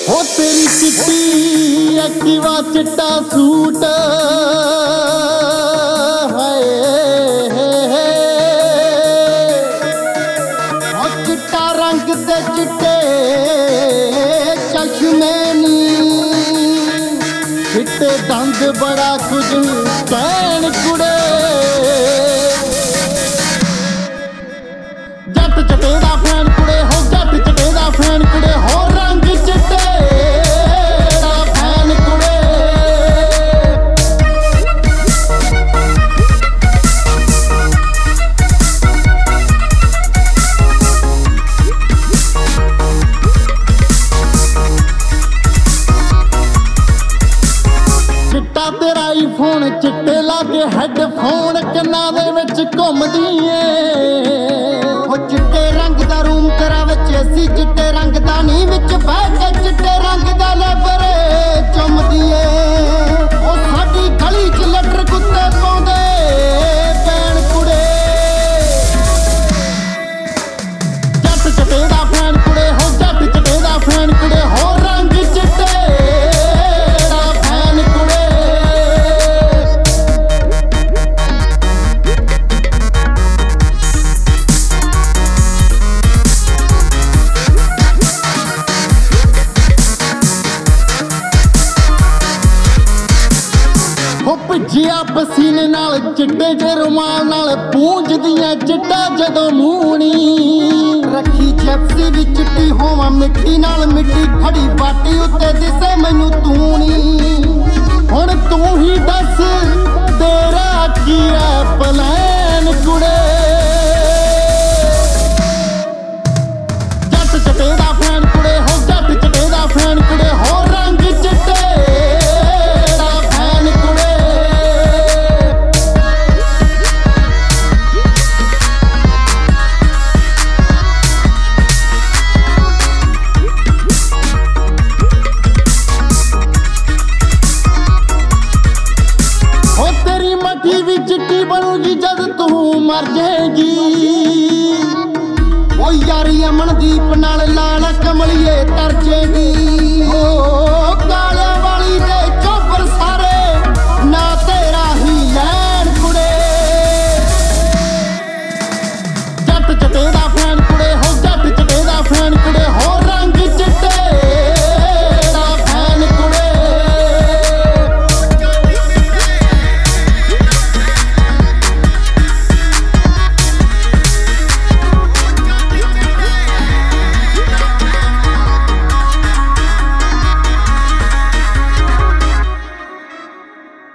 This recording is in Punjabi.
ਹੋ ਤੇਰੀ ਚਿੱਟੀ ਐਕਟਿਵਾ ਚਿੱਟਾ ਸੂਟ ਹਾਏ ਹੋ ਚਿੱਟਾ ਰੰਗ ਤੇ ਚਿੱਟੇ ਚਸ਼ਮੇ ਨੀ ਚਿੱਟੇ ਦੰਦ ਬੜਾ ਕੁਝ ਕਹਿਣ ਕੁੜੇ ਜੱਟ ਚਟੇ ਦਾ ਫੈਨ ਕੁੜੇ ਹੋ ਜੱਟ ਚਟੇ ਦਾ ਫੈਨ ਕੁੜੇ ਹੋ ਰੰਗ ਚਿੱਟੇ ਦਾ ਫੈਨ ਕੁੜੇ ਚਿੱਟਾ ਤੇਰਾ ਆਈਫੋਨ ਚਿੱਟੇ ਲਾਗੇ ਹੈੱਡਫੋਨ ਕੰਨਾਂ ਦੇ ਵਿੱਚ ਘੁੰਮਦੀ ਏ ਹੋ ਚਿੱਟੇ ਰੰਗ ਦਾ ਰੂਮ ਤੇਰਾ ਵਿੱਚ ਅਸੀਂ ਚਿੱਟੇ ਰੰਗ ਦਾ ਨੀ ਵਿੱਚ ਬਹਿ ਕੇ ਚਿੱਟੇ ਰੰਗ ਦਾ ਲੈਬਰ ਚੁੰਮਦੀ ਏ ਉਹ ਸਾਡੀ ਗਲੀ 'ਚ ਲੱਟਰ ਕੁੱਤੇ ਪਾਉਂਦੇ ਪੈਣ ਕੁੜੇ ਜੱਟ ਚਟੇ ਦਾ ਫੈਨ ਕੁੜੇ ਹੋ ਜੱਟ ਚਟੇ ਦਾ ਫੈਨ ਕੁੜੇ ਹੋ ਰੰਗ ਚਿੱਟੇ ਦਾ ਫੈਨ ਕੁੜੇ ਹੋ ਭਿੱਜਿਆ ਪਸੀਨੇ ਨਾਲ ਚਿੱਟੇ ਜੇ ਰੁਮਾਲ ਨਾਲ ਪੂੰਝਦੀਆਂ ਚਿੱਟਾ ਜਦੋਂ ਮੂਣੀ ਰੱਖੀ ਜੈਪਸੀ ਵੀ ਚਿੱਟੀ ਹੋਵਾਂ ਮਿੱਟੀ ਨਾਲ ਮਿੱਟੀ ਖੜੀ ਬਾਟੀ ਉੱਤੇ ਦਿਸੇ ਮੈਨੂੰ ਤੂੰ ਨੀ ਹੁਣ ਤੂੰ ਹੀ ਦੱਸ ਤੇਰਾ ਕੀ ਐ ਪਲਾਨ ਕੁੜੇ ਜੱਟ ਚਟੇ ਦਾ ਫੈਨ ਕੁੜੇ ਹੋ ਜੱਟ ਚਟੇ ਦਾ ਫੈਨ ਕੁੜੇ ਹੋ ਰੰਗ ਚਿੱਟੇ ਦਾ ਫੈਨ ਕੁੜੇ ਹੋ ਤੇਰੀ ਮੱਠੀ ਵੀ ਚਿੱਟੀ ਬਣੂਗੀ ਜਦ ਤੂੰ ਮਰ ਜਾਏਗੀ ਓ ਯਾਰੀ ਅਮਨਦੀਪ ਨਾਲ ਲਾਲ ਕਮਲੀਏ ਤਰ ਜਾਏਗੀ